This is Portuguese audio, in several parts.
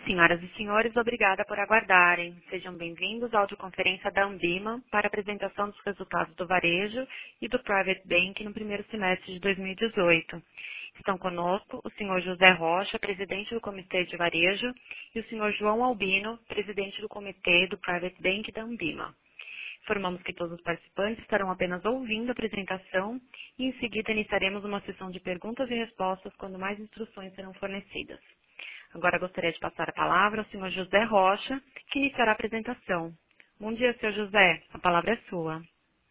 Senhoras e senhores, obrigada por aguardarem. Sejam bem-vindos à audioconferência da Ambima para a apresentação dos resultados do varejo e do Private Bank no primeiro semestre de 2018. Estão conosco o senhor José Rocha, presidente do Comitê de Varejo, e o senhor João Albino, presidente do Comitê do Private Bank da Ambima. Informamos que todos os participantes estarão apenas ouvindo a apresentação e em seguida iniciaremos uma sessão de perguntas e respostas quando mais instruções serão fornecidas. Agora gostaria de passar a palavra ao senhor José Rocha, que iniciará a apresentação. Bom dia, senhor José. A palavra é sua.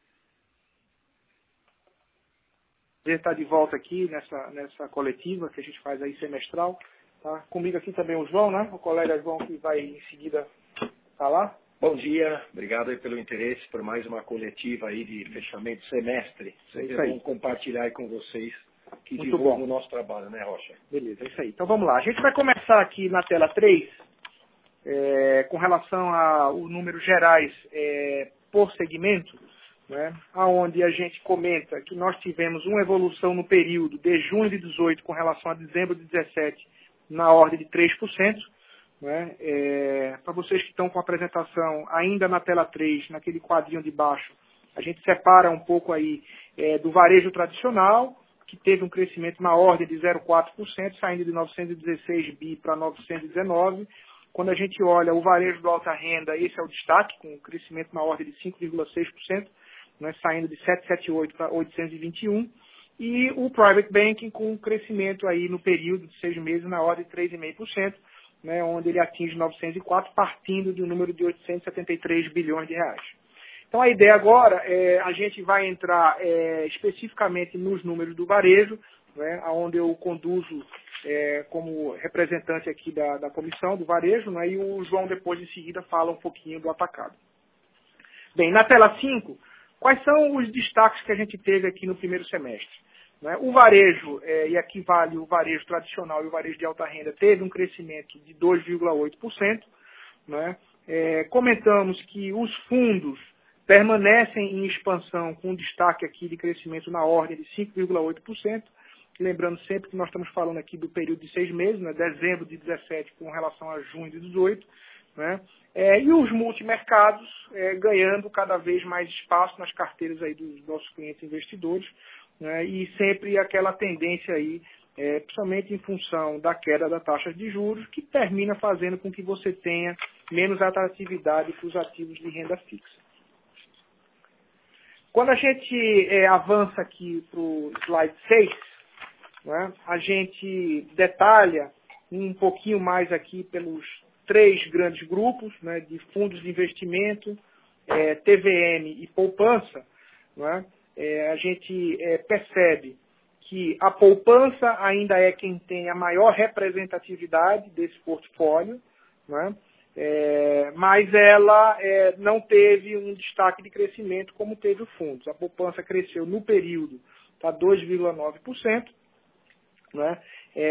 Está de volta aqui nessa coletiva que a gente faz aí semestral. Tá? Comigo aqui também o João, né? O colega João que vai em seguida falar. Bom dia, obrigado aí pelo interesse por mais uma coletiva aí de fechamento de semestre. Sempre é bom compartilhar aí com vocês que divulgam o nosso trabalho, né, Rocha? Beleza, é isso aí. Então vamos lá. A gente vai começar aqui na tela 3, com relação aos números gerais por segmento, né, onde a gente comenta que nós tivemos uma evolução no período de junho de 18 com relação a dezembro de 17 na ordem de 3%. Né, para vocês que estão com a apresentação ainda na tela 3, naquele quadrinho de baixo, a gente separa um pouco aí do varejo tradicional, que teve um crescimento na ordem de 0,4%, saindo de 916 bi para 919. Quando a gente olha o varejo do alta renda, esse é o destaque, com um crescimento na ordem de 5,6%, né, saindo de 778 para 821. E o Private Banking com um crescimento aí no período de 6 meses na ordem de 3,5%, né, onde ele atinge 904, partindo de um número de 873 bilhões de reais. Então a ideia agora a gente vai entrar especificamente nos números do varejo, né, onde eu conduzo como representante aqui da comissão do varejo, né, e o João depois em seguida fala um pouquinho do atacado. Bem, na tela 5, quais são os destaques que a gente teve aqui no primeiro semestre? Né, o varejo, e aqui vale o varejo tradicional e o varejo de alta renda, teve um crescimento de 2,8%. Né, comentamos que os fundos permanecem em expansão, com destaque aqui de crescimento na ordem de 5,8%. Lembrando sempre que nós estamos falando aqui do período de 6 meses, né, dezembro de 17 com relação a junho de 18. Né, e os multimercados ganhando cada vez mais espaço nas carteiras aí dos nossos clientes investidores, né, e sempre aquela tendência aí, principalmente em função da queda da taxa de juros, que termina fazendo com que você tenha menos atratividade para os ativos de renda fixa. Quando a gente avança aqui para o slide 6, né, a gente detalha um pouquinho mais aqui pelos 3 grandes grupos, né, de fundos de investimento, TVM e poupança. Né, a gente percebe que a poupança ainda é quem tem a maior representatividade desse portfólio, né, mas ela não teve um destaque de crescimento como teve o fundos. A poupança cresceu no período para 2,9%, né,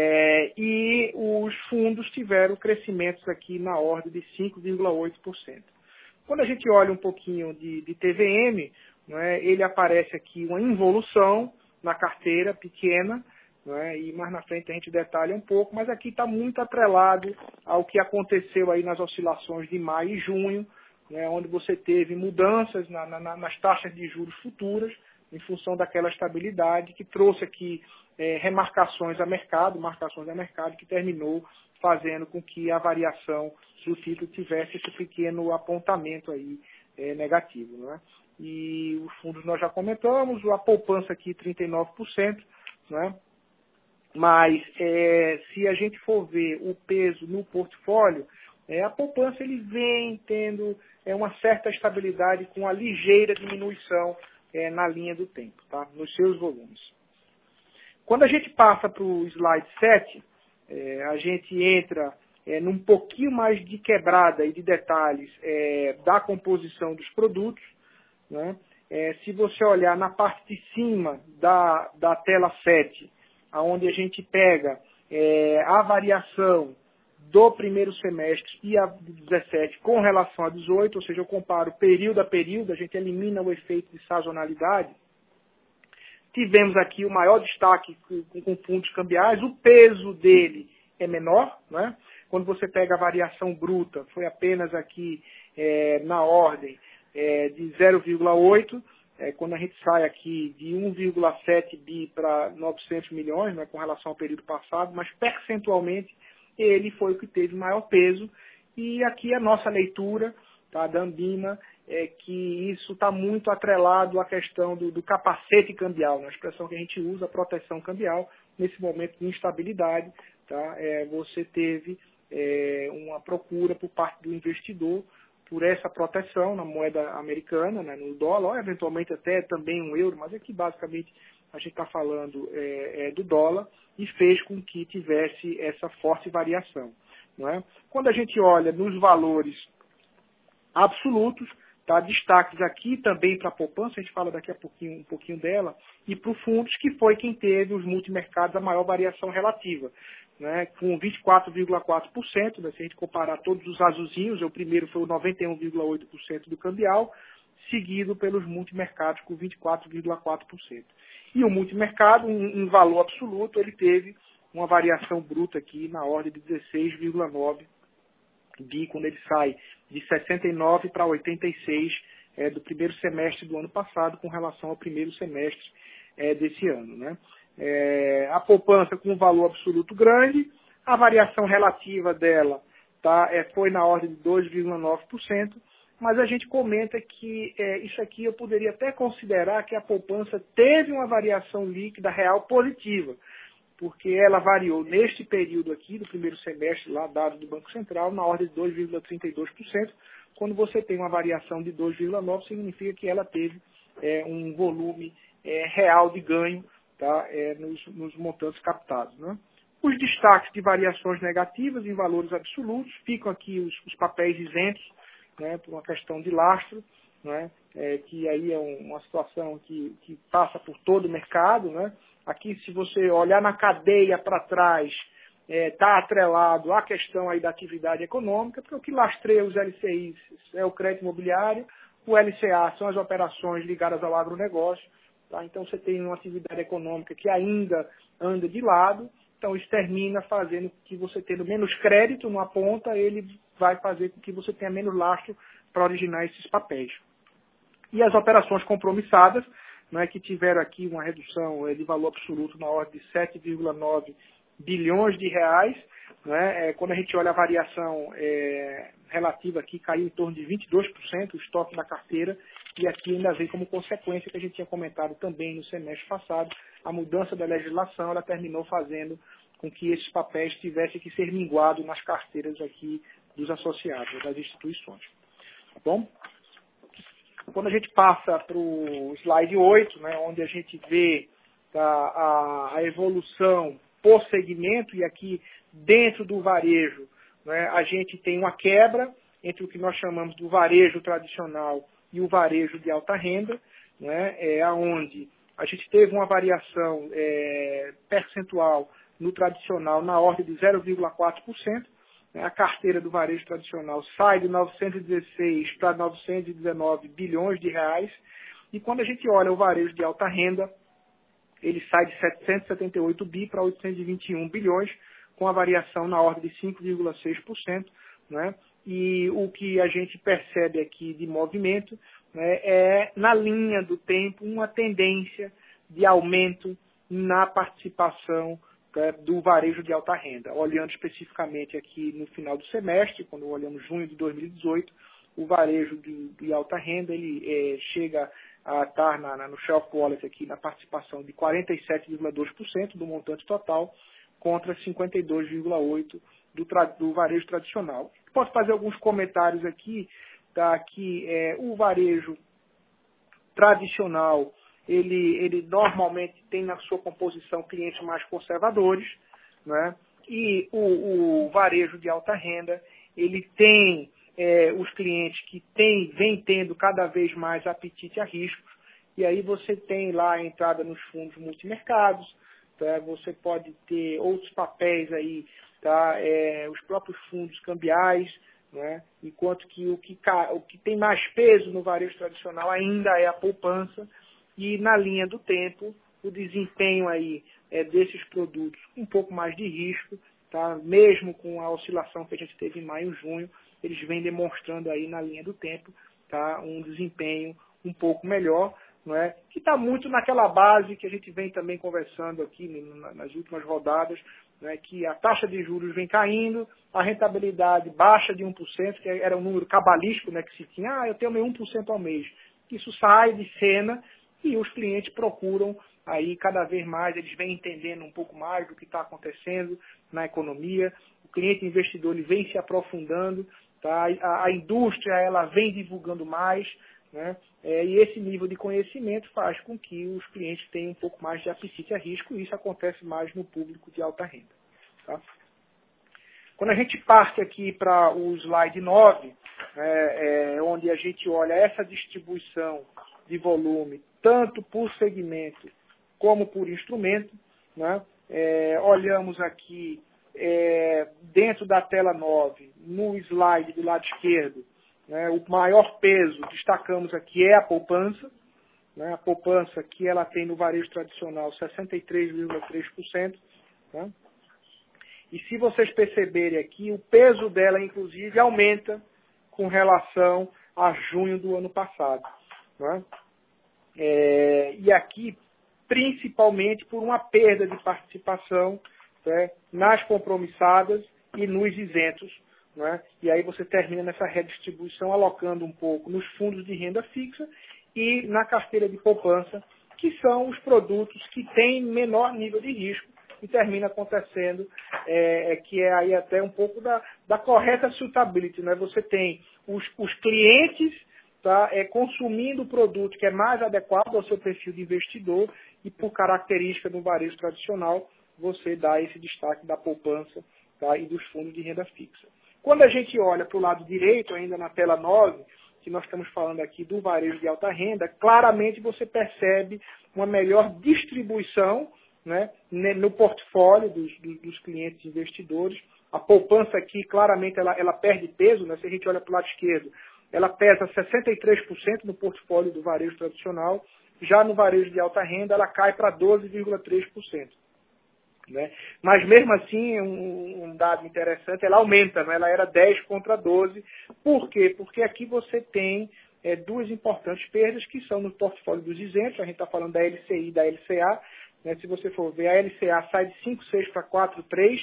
e os fundos tiveram crescimentos aqui na ordem de 5,8%. Quando a gente olha um pouquinho de TVM, né, ele aparece aqui uma involução na carteira pequena, né, e mais na frente a gente detalha um pouco, mas aqui está muito atrelado ao que aconteceu aí nas oscilações de maio e junho, né, onde você teve mudanças nas taxas de juros futuras, em função daquela estabilidade que trouxe aqui marcações a mercado, que terminou fazendo com que a variação do título tivesse esse pequeno apontamento aí negativo. Né? E os fundos nós já comentamos, a poupança aqui 39%, né? Mas se a gente for ver o peso no portfólio, a poupança ele vem tendo uma certa estabilidade com a ligeira diminuição na linha do tempo, tá? Nos seus volumes. Quando a gente passa para o slide 7, a gente entra num pouquinho mais de quebrada e de detalhes da composição dos produtos. Né? Se você olhar na parte de cima da tela 7, onde a gente pega a variação do primeiro semestre e a 17 com relação a 18, ou seja, eu comparo período a período, a gente elimina o efeito de sazonalidade. Tivemos aqui o maior destaque com fundos cambiais, o peso dele é menor, né? Quando você pega a variação bruta, foi apenas aqui na ordem de 0,8, quando a gente sai aqui de 1,7 bi para 900 milhões, né, com relação ao período passado, mas percentualmente ele foi o que teve maior peso. E aqui a nossa leitura, tá, da Anbima é que isso está muito atrelado à questão do capacete cambial, né, a expressão que a gente usa, proteção cambial, nesse momento de instabilidade. Tá, você teve uma procura por parte do investidor por essa proteção na moeda americana, né, no dólar, ou eventualmente até também um euro, mas aqui basicamente a gente está falando do dólar, e fez com que tivesse essa forte variação. Não é? Quando a gente olha nos valores absolutos, tá, destaques aqui também para a poupança, a gente fala daqui a pouquinho, um pouquinho dela, e para o fundos, que foi quem teve os multimercados a maior variação relativa, né, com 24,4%, né, se a gente comparar todos os azulzinhos, o primeiro foi o 91,8% do cambial, seguido pelos multimercados com 24,4%. E o multimercado, em valor absoluto, ele teve uma variação bruta aqui na ordem de 16,9 bi, quando ele sai de 69 para 86 do primeiro semestre do ano passado com relação ao primeiro semestre desse ano, né? A poupança com um valor absoluto grande, a variação relativa dela tá, foi na ordem de 2,9%, mas a gente comenta que isso aqui eu poderia até considerar que a poupança teve uma variação líquida real positiva, porque ela variou neste período aqui, do primeiro semestre, lá dado do Banco Central, na ordem de 2,32%. Quando você tem uma variação de 2,9%, significa que ela teve um volume real de ganho, tá, nos montantes captados. Né? Os destaques de variações negativas em valores absolutos, ficam aqui os papéis isentos, né, por uma questão de lastro, né, que aí é uma situação que passa por todo o mercado, né? Aqui, se você olhar na cadeia para trás, está atrelado à questão aí da atividade econômica, porque o que lastreia os LCIs é o crédito imobiliário, o LCA são as operações ligadas ao agronegócio. Tá? Então, você tem uma atividade econômica que ainda anda de lado, então isso termina fazendo que você, tendo menos crédito numa ponta, ele vai fazer com que você tenha menos lastro para originar esses papéis. E as operações compromissadas, né, que tiveram aqui uma redução de valor absoluto na ordem de 7,9 bilhões de reais. Né, quando a gente olha a variação relativa aqui, caiu em torno de 22% o estoque da carteira, e aqui ainda vem como consequência que a gente tinha comentado também no semestre passado, a mudança da legislação, ela terminou fazendo com que esses papéis tivessem que ser minguados nas carteiras aqui dos associados, das instituições. Tá bom? Quando a gente passa para o slide 8, né, onde a gente vê a evolução por segmento, e aqui dentro do varejo, né, a gente tem uma quebra entre o que nós chamamos do varejo tradicional e o varejo de alta renda, né, onde a gente teve uma variação percentual no tradicional na ordem de 0,4%. A carteira do varejo tradicional sai de 916 para 919 bilhões de reais. E quando a gente olha o varejo de alta renda, ele sai de 778 bi para 821 bilhões, com a variação na ordem de 5,6%. Né? E o que a gente percebe aqui de movimento, né, na linha do tempo, uma tendência de aumento na participação do varejo de alta renda. Olhando especificamente aqui no final do semestre, quando olhamos junho de 2018, o varejo de alta renda ele chega a estar no shelf wallet aqui na participação de 47,2% do montante total, contra 52,8% do varejo tradicional. Posso fazer alguns comentários aqui, tá, que o varejo tradicional ele normalmente tem na sua composição clientes mais conservadores, né? E o varejo de alta renda, ele tem os clientes que vem tendo cada vez mais apetite a riscos, e aí você tem lá a entrada nos fundos multimercados, tá? Você pode ter outros papéis aí, tá? Os próprios fundos cambiais, né? Enquanto que o que tem mais peso no varejo tradicional ainda é a poupança. E na linha do tempo, o desempenho aí desses produtos com um pouco mais de risco, tá? Mesmo com a oscilação que a gente teve em maio e junho, eles vêm demonstrando aí na linha do tempo, tá? Um desempenho um pouco melhor, não é? Que está muito naquela base que a gente vem também conversando aqui nas últimas rodadas, né? Que a taxa de juros vem caindo, a rentabilidade baixa de 1%, que era um número cabalístico, né? Que se tinha, eu tenho meu 1% ao mês. Isso sai de cena e os clientes procuram aí cada vez mais, eles vêm entendendo um pouco mais do que está acontecendo na economia, o cliente investidor ele vem se aprofundando, tá? A indústria ela vem divulgando mais, né? E esse nível de conhecimento faz com que os clientes tenham um pouco mais de apetite a risco, e isso acontece mais no público de alta renda. Tá? Quando a gente parte aqui para o slide 9, onde a gente olha essa distribuição de volume, tanto por segmento como por instrumento, né? Olhamos aqui dentro da tela 9, no slide do lado esquerdo, né, o maior peso, destacamos aqui, é a poupança. Né, a poupança que ela tem no varejo tradicional 63,3%. Né? E se vocês perceberem aqui, o peso dela, inclusive, aumenta com relação a junho do ano passado. Né? E aqui, principalmente por uma perda de participação, né, nas compromissadas e nos isentos. Né? E aí você termina nessa redistribuição alocando um pouco nos fundos de renda fixa e na carteira de poupança, que são os produtos que têm menor nível de risco, e termina acontecendo que é aí até um pouco da correta suitability. Né? Você tem os clientes, tá, consumindo o produto que é mais adequado ao seu perfil de investidor, e por característica do varejo tradicional, você dá esse destaque da poupança, tá, e dos fundos de renda fixa. Quando a gente olha para o lado direito, ainda na tela 9, que nós estamos falando aqui do varejo de alta renda, claramente você percebe uma melhor distribuição, né, no portfólio dos clientes investidores. A poupança aqui, claramente, ela perde peso. Né? Se a gente olha para o lado esquerdo, ela pesa 63% no portfólio do varejo tradicional. Já no varejo de alta renda, ela cai para 12,3%. Né? Mas mesmo assim, um dado interessante, ela aumenta, né? Ela era 10 contra 12. Por quê? Porque aqui você tem duas importantes perdas que são no portfólio dos isentos. A gente está falando da LCI e da LCA. Né? Se você for ver, a LCA sai de 5,6 para 4,3.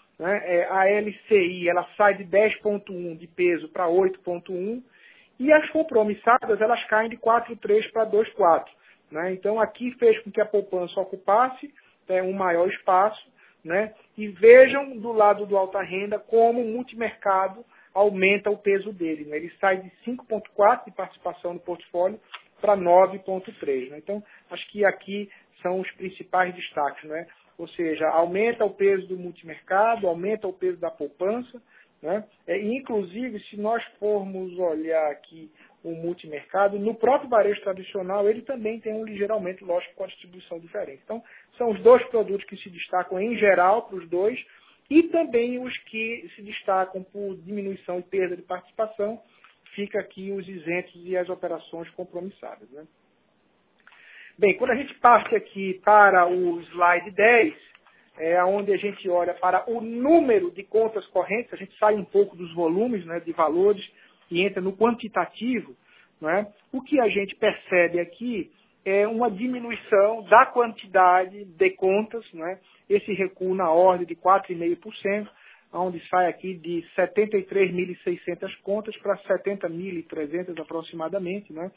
Né? A LCI ela sai de 10,1 de peso para 8,1. E as compromissadas elas caem de 4,3 para 2,4. Né? Então aqui fez com que a poupança ocupasse um maior espaço, né? E vejam do lado do alta renda como o multimercado aumenta o peso dele. Né? Ele sai de 5,4% de participação no portfólio para 9,3%. Né? Então, acho que aqui são os principais destaques. Né? Ou seja, aumenta o peso do multimercado, aumenta o peso da poupança. Né? Inclusive, se nós formos olhar aqui o multimercado, no próprio varejo tradicional, ele também tem um ligeiro aumento, lógico, com a distribuição diferente. Então, são os dois produtos que se destacam em geral para os dois, e também os que se destacam por diminuição e perda de participação, fica aqui os isentos e as operações compromissadas. Né? Bem, quando a gente parte aqui para o slide 10, onde a gente olha para o número de contas correntes, a gente sai um pouco dos volumes, né, de valores, e entra no quantitativo, né? O que a gente percebe aqui é uma diminuição da quantidade de contas, né? Esse recuo na ordem de 4,5%, onde sai aqui de 73.600 contas para 70.300 aproximadamente. Né?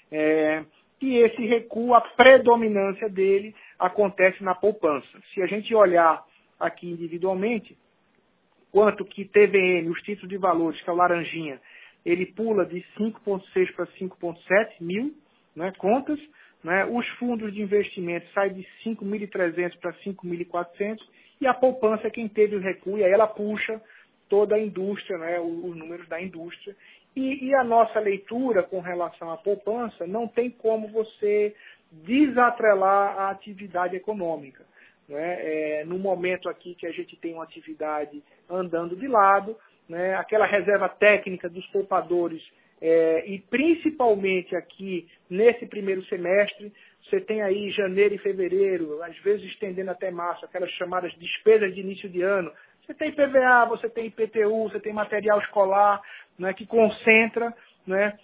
E esse recuo, a predominância dele acontece na poupança. Se a gente olhar aqui individualmente, quanto que TVM, os títulos de valores, que é o laranjinha, ele pula de 5,6 para 5,7 mil, né, contas. Né, os fundos de investimento saem de 5.300 para 5.400 e a poupança é quem teve o recuo, e aí ela puxa toda a indústria, né, os números da indústria. E a nossa leitura com relação à poupança não tem como você desatrelar a atividade econômica. Né? No momento aqui que a gente tem uma atividade andando de lado, né, aquela reserva técnica dos poupadores, e principalmente aqui nesse primeiro semestre, você tem aí janeiro e fevereiro, às vezes estendendo até março, aquelas chamadas despesas de início de ano, Você tem IPVA, você tem IPTU, você tem material escolar, né, que concentra, né,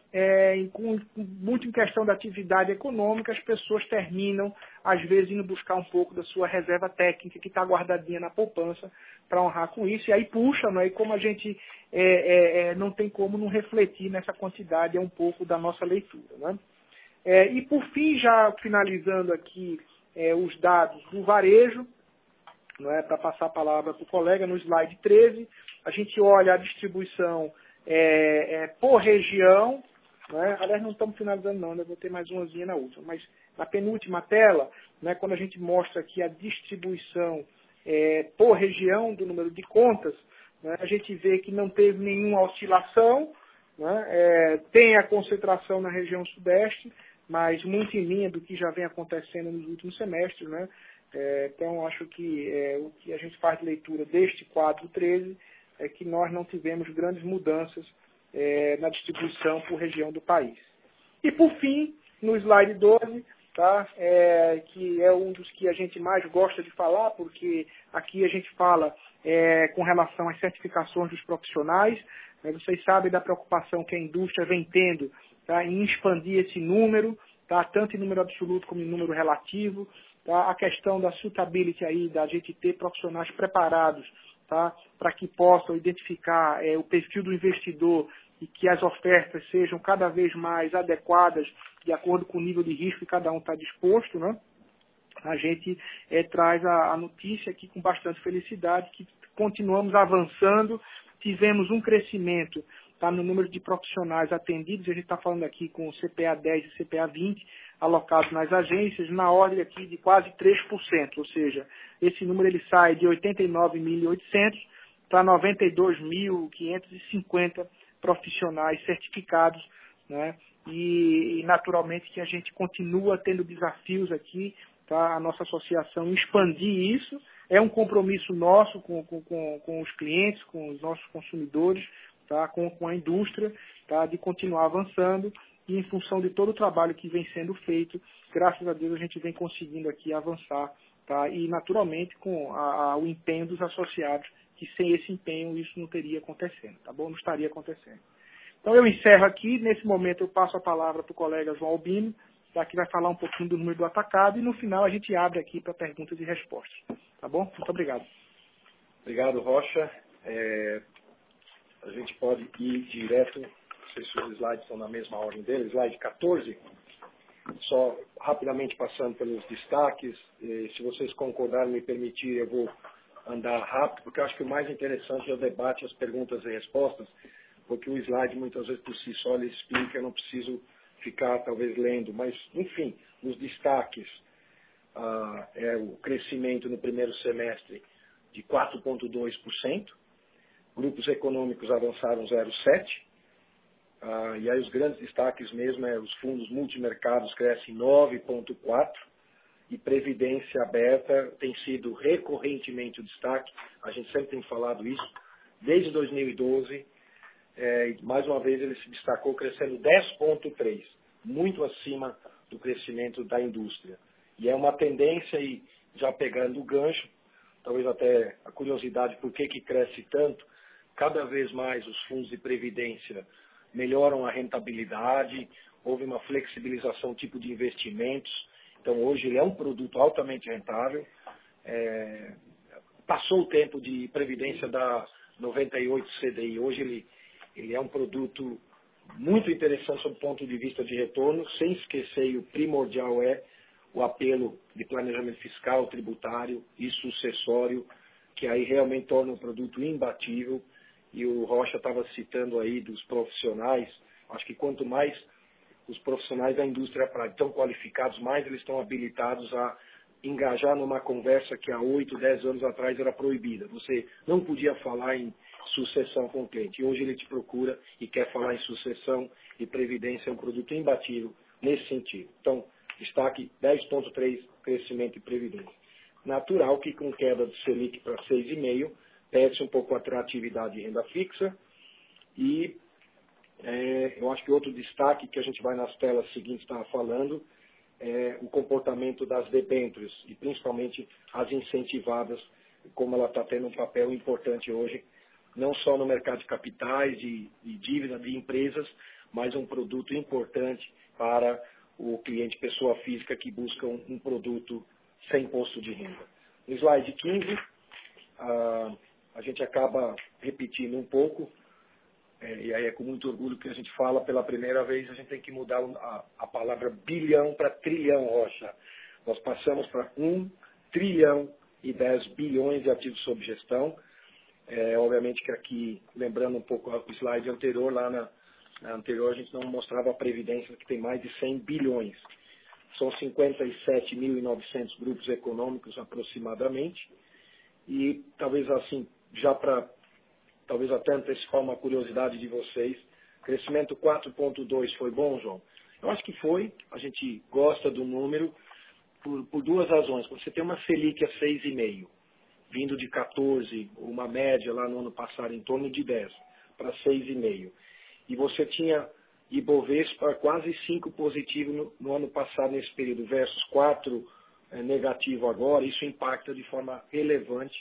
muito em questão da atividade econômica, as pessoas terminam, às vezes, indo buscar um pouco da sua reserva técnica que está guardadinha na poupança para honrar com isso, e aí puxa, né, e como a gente não tem como não refletir nessa quantidade, é um pouco da nossa leitura. Né? E por fim, já finalizando aqui os dados do varejo, né, para passar a palavra para o colega, no slide 13, a gente olha a distribuição por região, né? Aliás, não estamos finalizando não, ainda vou ter mais umazinha na última, mas na penúltima tela, né, quando a gente mostra aqui a distribuição por região do número de contas, né, a gente vê que não teve nenhuma oscilação, né, tem a concentração na região sudeste, mas muito em linha do que já vem acontecendo nos últimos semestres, né? Então, acho que o que a gente faz de leitura deste quadro 13 é que nós não tivemos grandes mudanças na distribuição por região do país. E, por fim, no slide 12, tá? Que é um dos que a gente mais gosta de falar, porque aqui a gente fala com relação às certificações dos profissionais. Vocês sabem da preocupação que a indústria vem tendo, tá, em expandir esse número, tá, tanto em número absoluto como em número relativo. Tá, a questão da suitability aí, da gente ter profissionais preparados, tá, para que possam identificar o perfil do investidor e que as ofertas sejam cada vez mais adequadas de acordo com o nível de risco que cada um está disposto, né? A gente traz a notícia aqui com bastante felicidade que continuamos avançando, tivemos um crescimento, tá, no número de profissionais atendidos, a gente está falando aqui com o CPA 10 e CPA 20 alocados nas agências, na ordem aqui de quase 3%, ou seja, esse número ele sai de 89.800 para 92.550 profissionais certificados, né? E naturalmente que a gente continua tendo desafios aqui, tá? A nossa associação em expandir isso, é um compromisso nosso com os clientes, com os nossos consumidores, tá? Com a indústria, tá? De continuar avançando e em função de todo o trabalho que vem sendo feito, graças a Deus a gente vem conseguindo aqui avançar, tá? E naturalmente com o empenho dos associados, que sem esse empenho isso não teria acontecendo, tá bom? Não estaria acontecendo. Então eu encerro aqui, nesse momento eu passo a palavra para o colega João Albino, tá? Que vai falar um pouquinho do número do atacado e no final a gente abre aqui para perguntas e respostas, tá bom? Muito obrigado. Obrigado, Rocha. A gente pode ir direto, não sei se os slides estão na mesma ordem deles, slide 14, só rapidamente passando pelos destaques, se vocês concordarem, me permitir, eu vou andar rápido, porque eu acho que o mais interessante é o debate, as perguntas e respostas, porque o slide muitas vezes por si só ele explica, eu não preciso ficar talvez lendo, mas enfim, os destaques, o crescimento no primeiro semestre de 4,2%, grupos econômicos avançaram 0,7%, e aí os grandes destaques mesmo os fundos multimercados crescem 9,4%, e previdência aberta tem sido recorrentemente o destaque, a gente sempre tem falado isso, desde 2012, mais uma vez ele se destacou crescendo 10,3%, muito acima do crescimento da indústria. E é uma tendência, e já pegando o gancho, talvez até a curiosidade por que cresce tanto, cada vez mais os fundos de previdência melhoram a rentabilidade, houve uma flexibilização tipo de investimentos, então hoje ele é um produto altamente rentável, passou o tempo de previdência da 98 CDI, hoje ele é um produto muito interessante sob o ponto de vista de retorno, sem esquecer, e o primordial o apelo de planejamento fiscal, tributário e sucessório, que aí realmente torna o produto imbatível. E o Rocha estava citando aí dos profissionais, acho que quanto mais os profissionais da indústria estão qualificados, mais eles estão habilitados a engajar numa conversa que há 8, 10 anos atrás era proibida. Você não podia falar em sucessão com o cliente. E hoje ele te procura e quer falar em sucessão, e previdência é um produto imbatível nesse sentido. Então, destaque 10,3% crescimento e previdência. Natural que com queda do Selic para 6,5%, perde um pouco a atratividade de renda fixa. E eu acho que outro destaque que a gente vai nas telas seguintes estar falando é o comportamento das debêntures, e principalmente as incentivadas como ela está tendo um papel importante hoje, não só no mercado de capitais, de dívida de empresas, mas um produto importante para o cliente pessoa física que busca um produto sem imposto de renda. No slide 15, a gente acaba repetindo um pouco, e aí é com muito orgulho que a gente fala pela primeira vez, a gente tem que mudar a palavra bilhão para trilhão, Rocha. Nós passamos para 1 trilhão e 10 bilhões de ativos sob gestão. Obviamente que aqui, lembrando um pouco o slide anterior, lá na anterior a gente não mostrava a Previdência, que tem mais de 100 bilhões. São 57.900 grupos econômicos aproximadamente. E talvez assim, já para talvez até antecipar uma curiosidade de vocês, crescimento 4,2 foi bom, João? Eu acho que foi. A gente gosta do número por duas razões. Quando você tem uma Selic a 6,5, vindo de 14, uma média lá no ano passado em torno de 10, para 6,5. E você tinha Ibovespa quase 5 positivo no ano passado nesse período, versus 4 negativo agora, isso impacta de forma relevante.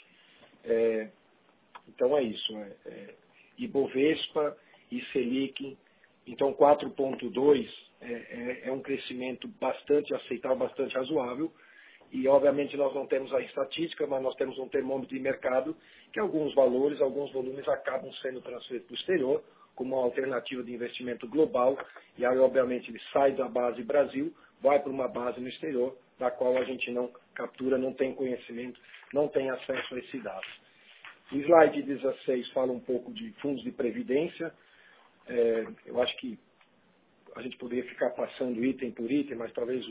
Então é isso. Ibovespa e Selic, então 4,2 é um crescimento bastante aceitável, bastante razoável. E, obviamente, nós não temos a estatística, mas nós temos um termômetro de mercado que alguns valores, alguns volumes acabam sendo transferidos para o exterior como uma alternativa de investimento global. E aí, obviamente, ele sai da base Brasil, vai para uma base no exterior, da qual a gente não captura, não tem conhecimento, não tem acesso a esse dado. O slide 16 fala um pouco de fundos de previdência. Eu acho que a gente poderia ficar passando item por item, mas talvez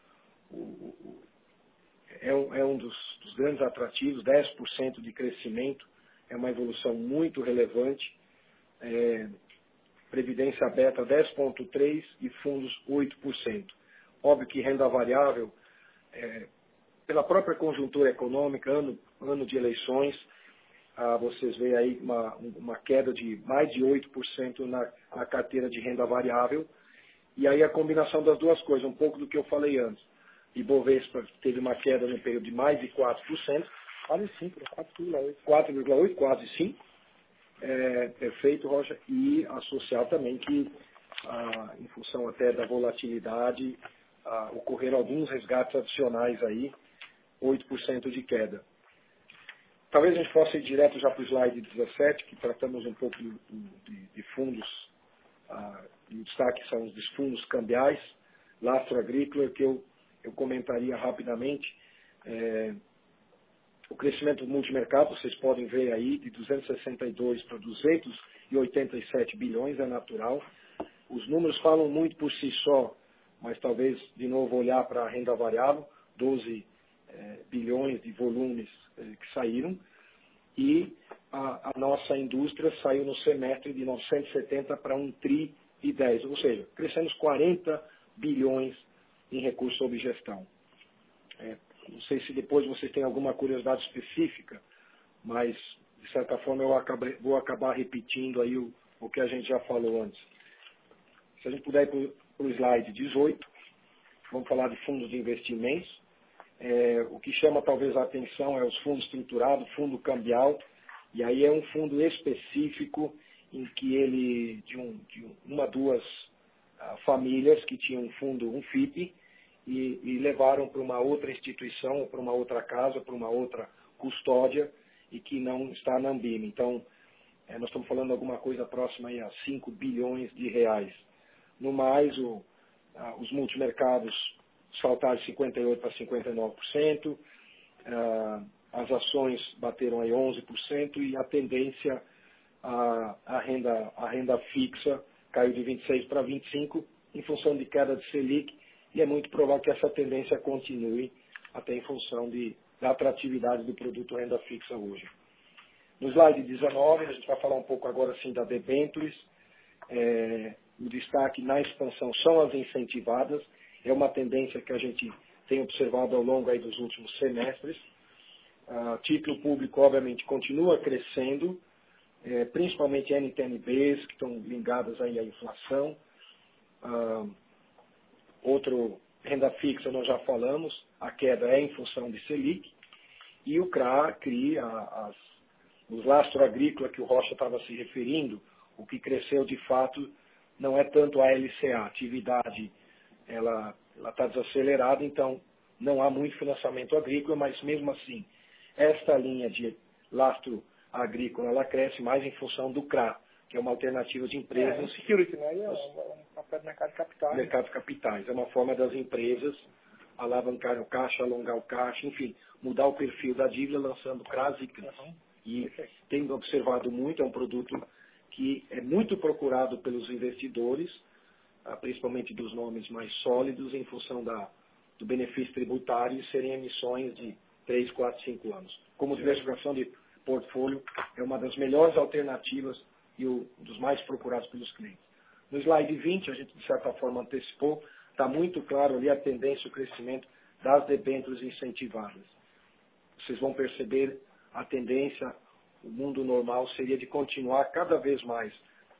é um dos grandes atrativos, 10% de crescimento, é uma evolução muito relevante. Previdência aberta 10,3% e fundos 8%. Óbvio que renda variável, pela própria conjuntura econômica, ano de eleições, vocês veem aí uma queda de mais de 8% na carteira de renda variável. E aí a combinação das duas coisas, um pouco do que eu falei antes. Ibovespa teve uma queda no período de mais de 4%, quase 5%, 4,8%, quase 5%. Perfeito, Rocha. E associar também que, em função até da volatilidade, ocorreram alguns resgates adicionais aí, 8% de queda. Talvez a gente possa ir direto já para o slide 17, que tratamos um pouco de fundos, e o destaque são os fundos cambiais, lastro agrícola, que eu comentaria rapidamente. O crescimento do multimercado, vocês podem ver aí, de 262 para 287 bilhões, é natural. Os números falam muito por si só, mas talvez, de novo, olhar para a renda variável, 12 bilhões de volumes que saíram. E a nossa indústria saiu no semestre de 970 para 1 tri e 10, ou seja, crescemos 40 bilhões em recursos sob gestão. Não sei se depois vocês têm alguma curiosidade específica, mas, de certa forma, vou acabar repetindo aí o que a gente já falou antes. Se a gente puder ir para o slide 18, vamos falar de fundos de investimentos. O que chama talvez a atenção é os fundos estruturados, fundo cambial, e aí é um fundo específico em que ele, duas famílias que tinham um fundo, um FIP, e levaram para uma outra instituição, para uma outra casa, para uma outra custódia, e que não está na Ambima. Então, nós estamos falando de alguma coisa próxima aí a 5 bilhões de reais. No mais, os multimercados saltaram de 58% para 59%, as ações bateram aí 11%, e a tendência, a renda fixa caiu de 26% para 25%, em função de queda de Selic, e é muito provável que essa tendência continue até em função da atratividade do produto renda fixa hoje. No slide 19, a gente vai falar um pouco agora assim da debêntures. O destaque na expansão são as incentivadas, é uma tendência que a gente tem observado ao longo aí dos últimos semestres. Título público, obviamente, continua crescendo, principalmente NTNBs, que estão ligadas aí à inflação. Outro, renda fixa, nós já falamos, a queda é em função de Selic. e o CRA cria os lastros agrícolas que o Rocha estava se referindo. O que cresceu de fato não é tanto a LCA, a atividade ela está desacelerada, então não há muito financiamento agrícola, mas mesmo assim, esta linha de lastro agrícola ela cresce mais em função do CRA, que é uma alternativa de empresas. Security, né? É um papel do mercado de capitais. Mercado de capitais. É uma forma das empresas alavancar o caixa, alongar o caixa, enfim, mudar o perfil da dívida lançando CRAs e CRIs. E tendo observado muito, é um produto que é muito procurado pelos investidores, principalmente dos nomes mais sólidos, em função do benefício tributário e serem emissões de 3, 4, 5 anos. Como diversificação de portfólio, é uma das melhores alternativas e dos mais procurados pelos clientes. No slide 20, a gente de certa forma antecipou, está muito claro ali a tendência, o crescimento das debêntures incentivadas. Vocês vão perceber a tendência, o mundo normal seria de continuar cada vez mais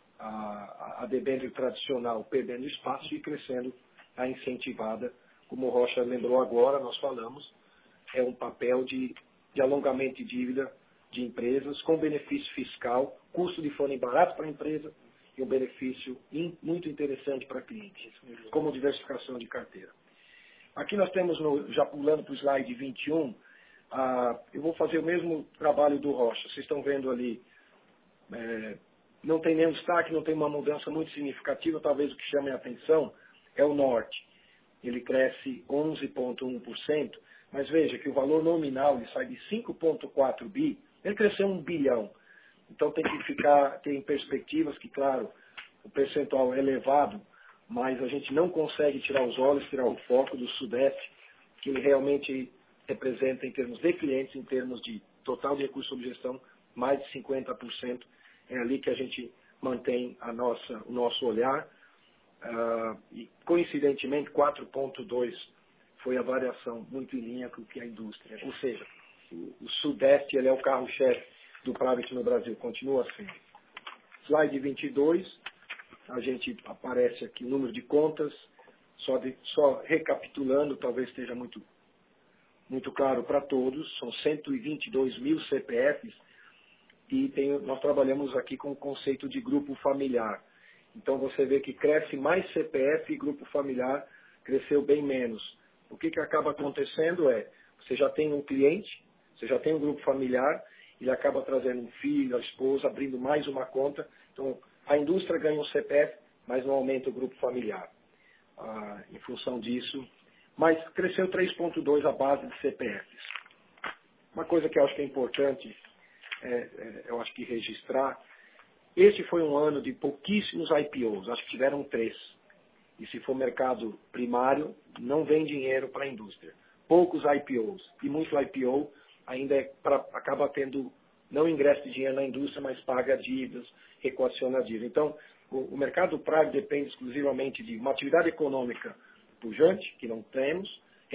a debênture tradicional perdendo espaço e crescendo a incentivada. Como o Rocha lembrou agora, nós falamos, é um papel de alongamento de dívida de empresas com benefício fiscal, custo de funding barato para a empresa e um benefício muito interessante para clientes, como diversificação de carteira. Aqui nós temos, já pulando para o slide 21, eu vou fazer o mesmo trabalho do Rocha. Vocês estão vendo ali, não tem nenhum destaque, não tem uma mudança muito significativa, talvez o que chame a atenção é o norte. Ele cresce 11,1%, mas veja que o valor nominal ele sai de 5,4 bi, ele cresceu 1 bilhão. Então tem que ter em perspectivas que, claro, o percentual é elevado, mas a gente não consegue tirar os olhos, tirar o foco do Sudeste, que ele realmente representa em termos de clientes, em termos de total de recursos sob gestão, mais de 50%. É ali que a gente mantém o nosso olhar. E coincidentemente, 4,2% foi a variação muito em linha com o que a indústria. Ou seja, o Sudeste ele é o carro-chefe do private no Brasil, continua assim. Slide 22, a gente aparece aqui o número de contas, só recapitulando, talvez esteja muito claro para todos, são 122 mil CPFs e nós trabalhamos aqui com o conceito de grupo familiar. Então você vê que cresce mais CPF e grupo familiar cresceu bem menos. O que acaba acontecendo você já tem um cliente, você já tem um grupo familiar, ele acaba trazendo um filho, a esposa, abrindo mais uma conta. Então, a indústria ganha um CPF, mas não aumenta o grupo familiar. Em função disso, mas cresceu 3,2% a base de CPFs. Uma coisa que eu acho que é importante, eu acho que registrar, este foi um ano de pouquíssimos IPOs, acho que tiveram 3. E se for mercado primário, não vem dinheiro para a indústria. Poucos IPOs. E muito IPO ainda acaba tendo, não ingresso de dinheiro na indústria, mas paga dívidas, equaciona dívida. Então, o mercado privado depende exclusivamente de uma atividade econômica pujante, que não temos,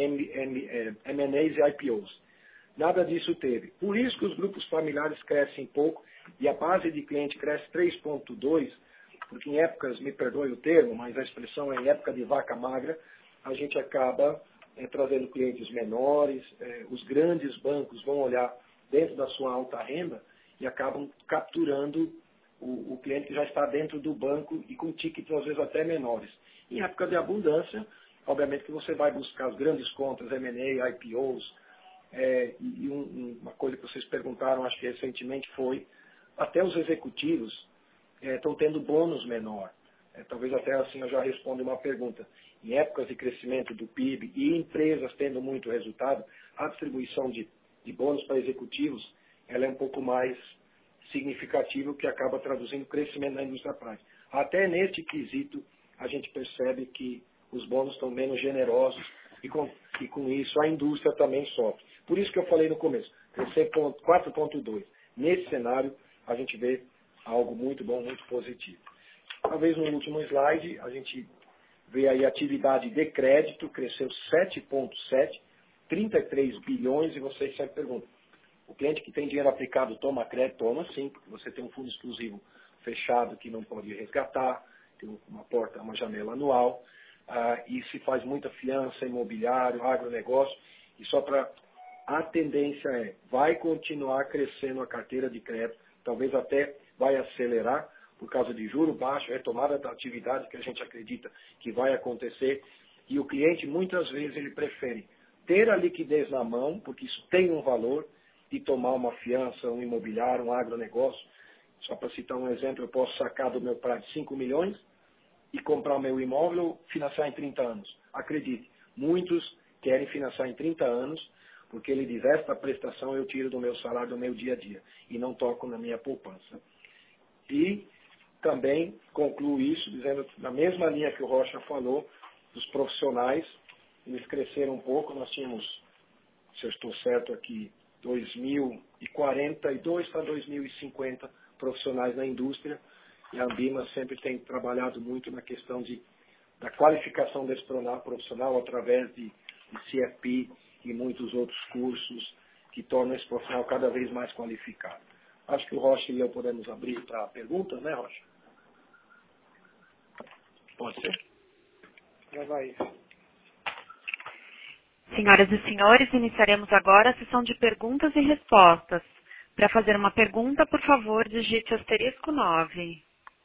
M&As e IPOs. Nada disso teve. Por isso que os grupos familiares crescem pouco e a base de cliente cresce 3,2%, porque em épocas, me perdoe o termo, mas a expressão é em época de vaca magra, a gente acaba trazendo clientes menores, os grandes bancos vão olhar dentro da sua alta renda e acabam capturando o cliente que já está dentro do banco e com tickets às vezes até menores. Em época de abundância, obviamente que você vai buscar as grandes contas, M&A, IPOs, e uma coisa que vocês perguntaram, acho que recentemente foi, até os executivos estão tendo bônus menor. Talvez até assim eu já responda uma pergunta. Em épocas de crescimento do PIB e empresas tendo muito resultado, a distribuição de bônus para executivos ela é um pouco mais significativa, o que acaba traduzindo crescimento na indústria prática. Até neste quesito, a gente percebe que os bônus estão menos generosos e com isso a indústria também sofre. Por isso que eu falei no começo, crescer 4,2%. Nesse cenário, a gente vê algo muito bom, muito positivo. Talvez no último slide, a gente vê aí a atividade de crédito, cresceu 7,7%, 33 bilhões, e vocês sempre perguntam, o cliente que tem dinheiro aplicado toma crédito? Toma sim, porque você tem um fundo exclusivo fechado que não pode resgatar, tem uma janela anual, e se faz muita fiança, imobiliário, agronegócio, e só para a tendência vai continuar crescendo a carteira de crédito, talvez até vai acelerar por causa de juro baixo, retomada da atividade que a gente acredita que vai acontecer, e o cliente muitas vezes ele prefere ter a liquidez na mão, porque isso tem um valor, de tomar uma fiança, um imobiliário, um agronegócio. Só para citar um exemplo, eu posso sacar do meu prazo 5 milhões e comprar o meu imóvel, financiar em 30 anos. Acredite, muitos querem financiar em 30 anos, porque ele diz, esta prestação eu tiro do meu salário, do meu dia a dia, e não toco na minha poupança. E também concluo isso dizendo, na mesma linha que o Rocha falou, dos profissionais, eles cresceram um pouco, nós tínhamos, se eu estou certo aqui, 2.042 para 2.050 profissionais na indústria, e a Ambima sempre tem trabalhado muito na questão da qualificação desse profissional através de CFP e muitos outros cursos que tornam esse profissional cada vez mais qualificado. Acho que o Rocha e eu podemos abrir para perguntas, né, Rocha? Pode ser? Já vai. Senhoras e senhores, iniciaremos agora a sessão de perguntas e respostas. Para fazer uma pergunta, por favor, digite *9.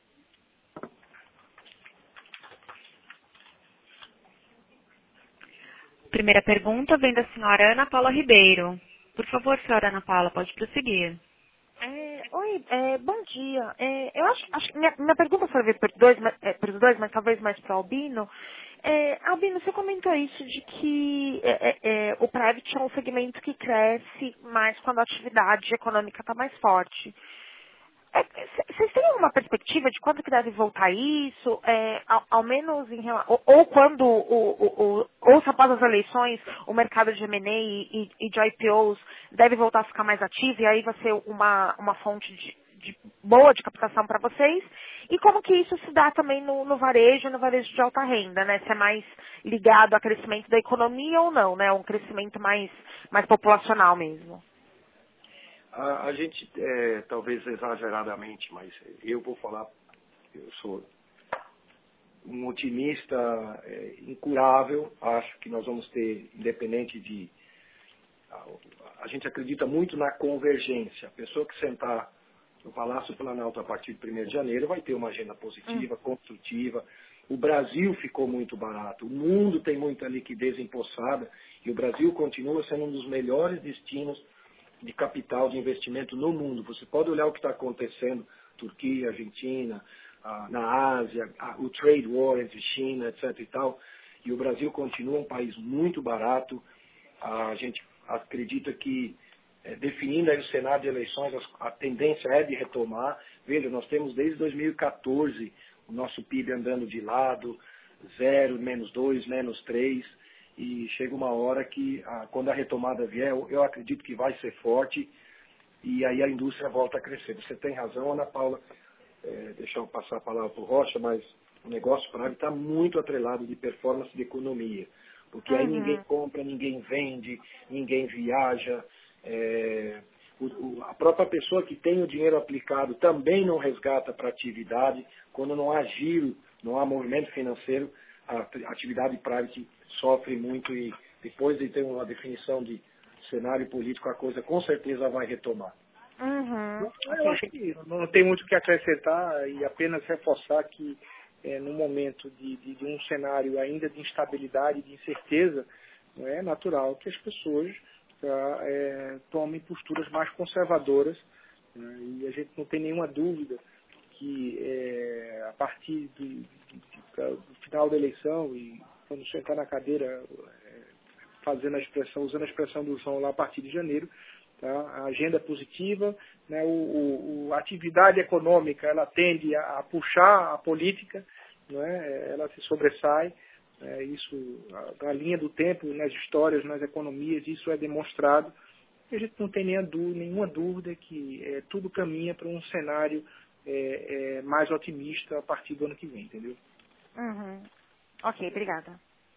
Primeira pergunta vem da senhora Ana Paula Ribeiro. Por favor, senhora Ana Paula, pode prosseguir. Oi, bom dia. Eu acho que minha pergunta serve para os dois, mas talvez mais para o Albino. Albino, você comentou isso de que o private é um segmento que cresce mais quando a atividade econômica está mais forte. Vocês têm alguma perspectiva de quando que deve voltar isso? Ao menos em relação, ou quando, ou se após as eleições, o mercado de M&A e de IPOs deve voltar a ficar mais ativo e aí vai ser uma fonte boa de captação para vocês? E como que isso se dá também no varejo de alta renda, né? Se é mais ligado ao crescimento da economia ou não, né? Um crescimento mais populacional mesmo. A gente, talvez exageradamente, mas eu vou falar, eu sou um otimista incurável, acho que nós vamos ter, independente de... A gente acredita muito na convergência. A pessoa que sentar no Palácio Planalto a partir de 1º de janeiro vai ter uma agenda positiva, construtiva. O Brasil ficou muito barato, o mundo tem muita liquidez empossada e o Brasil continua sendo um dos melhores destinos de capital, de investimento no mundo. Você pode olhar o que está acontecendo, Turquia, Argentina, na Ásia, o trade war entre China, etc. e tal, e o Brasil continua um país muito barato. A gente acredita que, definindo aí o cenário de eleições, a tendência é de retomar. Veja, nós temos desde 2014 o nosso PIB andando de lado, 0, -2, -3, e chega uma hora que, quando a retomada vier, eu acredito que vai ser forte, e aí a indústria volta a crescer. Você tem razão, Ana Paula, deixa eu passar a palavra para o Rocha, mas o negócio para ele está muito atrelado de performance de economia, porque aí ninguém compra, ninguém vende, ninguém viaja, a própria pessoa que tem o dinheiro aplicado também não resgata para a atividade. Quando não há giro, não há movimento financeiro, a atividade private sofre muito, e depois de ter uma definição de cenário político, a coisa com certeza vai retomar. Eu acho que não tem muito o que acrescentar e apenas reforçar que no momento de um cenário ainda de instabilidade, de incerteza, não é natural que as pessoas tomem posturas mais conservadoras, né? E a gente não tem nenhuma dúvida que a partir do final da eleição e quando sentar na cadeira usando a expressão do João lá a partir de janeiro, tá? A agenda é positiva, né? A atividade econômica ela tende a puxar a política, né? Ela se sobressai. Isso, na linha do tempo, nas histórias, nas economias, isso é demonstrado. E a gente não tem nenhuma dúvida que tudo caminha para um cenário mais otimista a partir do ano que vem, entendeu? Ok, obrigada.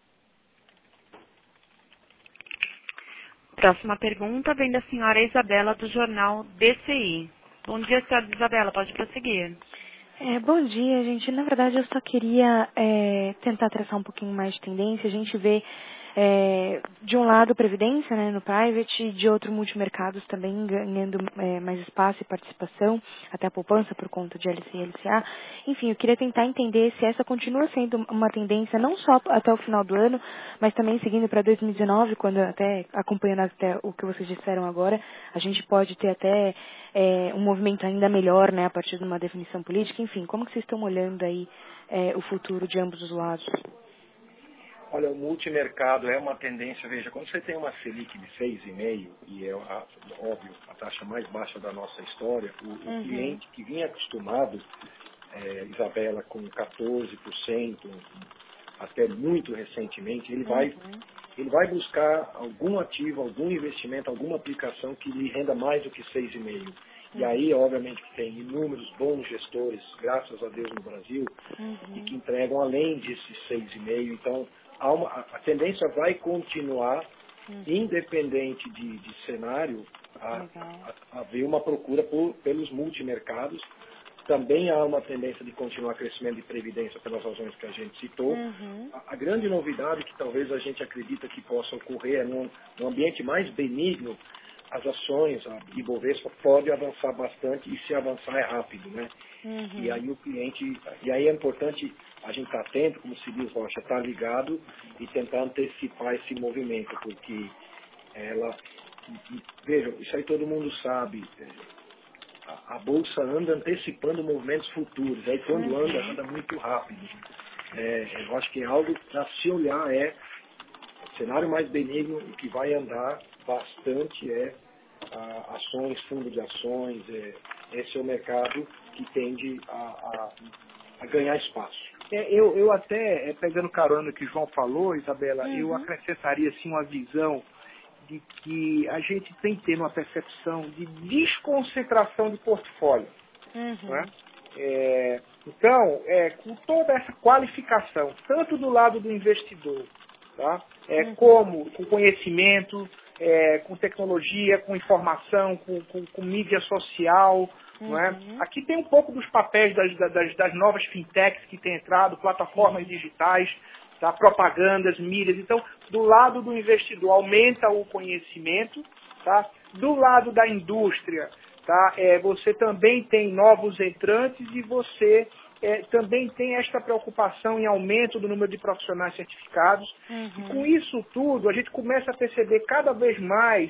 Próxima pergunta vem da senhora Isabela, do jornal DCI. Bom dia, senhora Isabela, pode prosseguir. Bom dia, gente. Na verdade, eu só queria tentar traçar um pouquinho mais de tendência. A gente vê de um lado previdência, né, no private, de outro multimercados também ganhando mais espaço e participação, até a poupança por conta de LC e LCA. Enfim, eu queria tentar entender se essa continua sendo uma tendência não só até o final do ano, mas também seguindo para 2019, quando até acompanhando até o que vocês disseram agora, a gente pode ter até um movimento ainda melhor, né, a partir de uma definição política. Enfim, como que vocês estão olhando aí o futuro de ambos os lados? Olha, o multimercado é uma tendência, veja, quando você tem uma Selic de 6,5%, e é, óbvio, a taxa mais baixa da nossa história, o cliente que vinha acostumado, Isabela, com 14%, até muito recentemente, ele vai buscar algum ativo, algum investimento, alguma aplicação que lhe renda mais do que 6,5%. E aí, obviamente, que tem inúmeros bons gestores, graças a Deus, no Brasil, e que entregam além desses 6,5%. Então, a tendência vai continuar, independente de cenário, a haver uma procura pelos multimercados. Também há uma tendência de continuar crescimento de previdência pelas razões que a gente citou. A grande novidade que talvez a gente acredita que possa ocorrer é num ambiente mais benigno, as ações, a Ibovespa pode avançar bastante e se avançar é rápido, né? E aí o cliente, e aí é importante a gente estar atento, como se diz, Rocha, estar ligado e tentar antecipar esse movimento, porque vejam, isso aí todo mundo sabe, a Bolsa anda antecipando movimentos futuros, aí quando anda muito rápido. Eu acho que é algo para se olhar, o cenário mais benigno, o que vai andar bastante ações, fundo de ações, esse é o mercado que tende a ganhar espaço. Eu até, pegando carona no que o João falou, Isabela, eu acrescentaria assim, uma visão de que a gente tem que ter uma percepção de desconcentração de portfólio. Né? Então, com toda essa qualificação, tanto do lado do investidor, tá? Como com conhecimento, com tecnologia, com informação, com mídia social. Não é? Aqui tem um pouco dos papéis das novas fintechs que têm entrado, plataformas digitais, tá? Propagandas, mídias. Então, do lado do investidor, aumenta o conhecimento. Tá? Do lado da indústria, tá? Você também tem novos entrantes e você também tem esta preocupação em aumento do número de profissionais certificados. E com isso tudo, a gente começa a perceber cada vez mais